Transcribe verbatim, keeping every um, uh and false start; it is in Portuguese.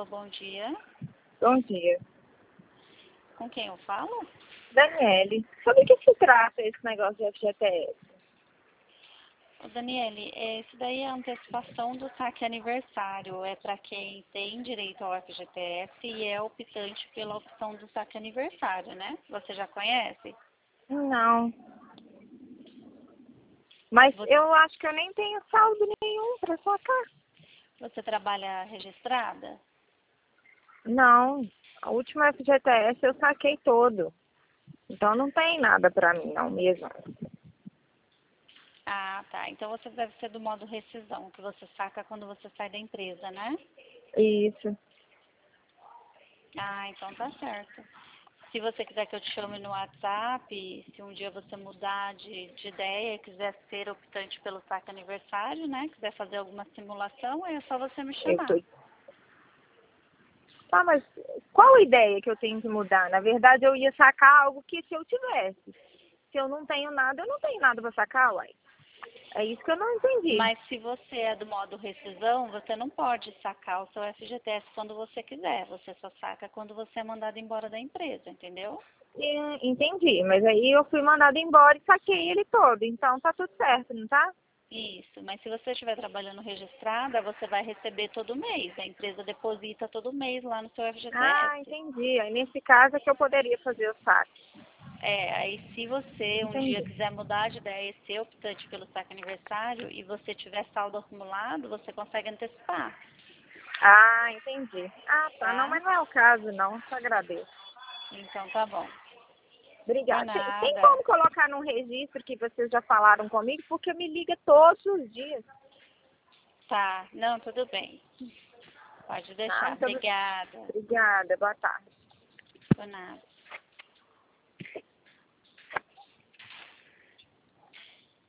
Alô, bom dia. Bom dia. Com quem eu falo? Daniele, sobre o que se trata esse negócio de F G T S? Ô, Daniele, esse daí é a antecipação do saque aniversário. É para quem tem direito ao F G T S e é optante pela opção do saque aniversário, né? Você já conhece? Não. Mas Você, eu acho que eu nem tenho saldo nenhum para sacar. você trabalha registrada? Não. A última F G T S eu saquei todo. Então não tem nada para mim, não mesmo. Ah, tá. Então você deve ser do modo rescisão, que você saca quando você sai da empresa, né? Isso. Ah, então tá certo. Se você quiser que eu te chame no WhatsApp, se um dia você mudar de, de ideia e quiser ser optante pelo saque aniversário, né? Quiser fazer alguma simulação, é só você me Eu chamar. tô... Tá, mas qual a ideia que eu tenho que mudar? Na verdade, eu ia sacar algo que se eu tivesse. Se eu não tenho nada, eu não tenho nada para sacar, uai. É isso que eu não entendi. Mas se você é do modo rescisão, você não pode sacar o seu F G T S quando você quiser. Você só saca quando você é mandado embora da empresa, entendeu? E- Entendi, mas aí eu fui mandada embora e saquei ele todo, então tá tudo certo, não tá? Isso, mas se você estiver trabalhando registrada, você vai receber todo mês. A empresa deposita todo mês lá no seu Ah, F G T S. entendi. Aí nesse caso é que eu poderia fazer o saque. É, aí se você um dia Entendi. quiser mudar de ideia e ser optante pelo saque aniversário e você tiver saldo acumulado, você consegue antecipar, Ah, entendi. Ah, tá. Não, tá? mas não é o caso, não. Te agradeço. Então tá bom. Por Obrigada. Tem, tem nada. como colocar num registro que vocês já falaram comigo? Porque me liga todos os dias. Tá, não, tudo bem. Pode Tá? deixar. Muito Obrigada. obrigada. Boa tarde. Por nada.